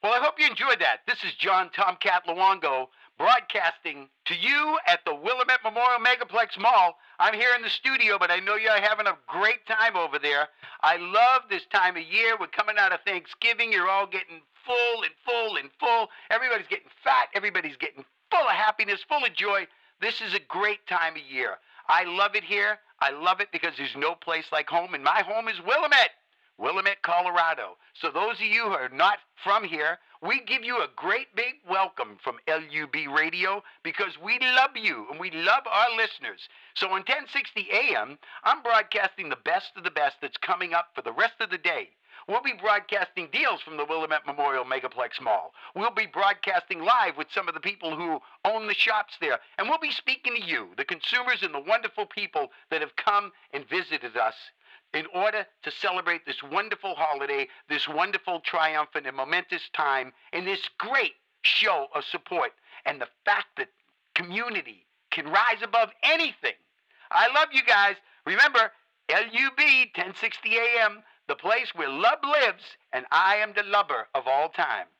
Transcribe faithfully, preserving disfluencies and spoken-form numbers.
Well, I hope you enjoyed that. This is John Tomcat Luongo broadcasting to you at the Willamette Memorial Megaplex Mall. I'm here in the studio, but I know you're having a great time over there. I love this time of year. We're coming out of Thanksgiving. You're all getting full and full and full. Everybody's getting fat. Everybody's getting full of happiness, full of joy. This is a great time of year. I love it here. I love it because there's no place like home, and my home is Willamette. Willamette, Colorado. So those of you who are not from here, we give you a great big welcome from L U B Radio because we love you and we love our listeners. So on ten sixty A M, I'm broadcasting the best of the best that's coming up for the rest of the day. We'll be broadcasting deals from the Willamette Memorial Megaplex Mall. We'll be broadcasting live with some of the people who own the shops there. And we'll be speaking to you, the consumers and the wonderful people that have come and visited us in order to celebrate this wonderful holiday, this wonderful, triumphant, and momentous time, and this great show of support, and the fact that community can rise above anything. I love you guys. Remember, L U B, ten sixty A M, the place where love lives, and I am the lover of all time.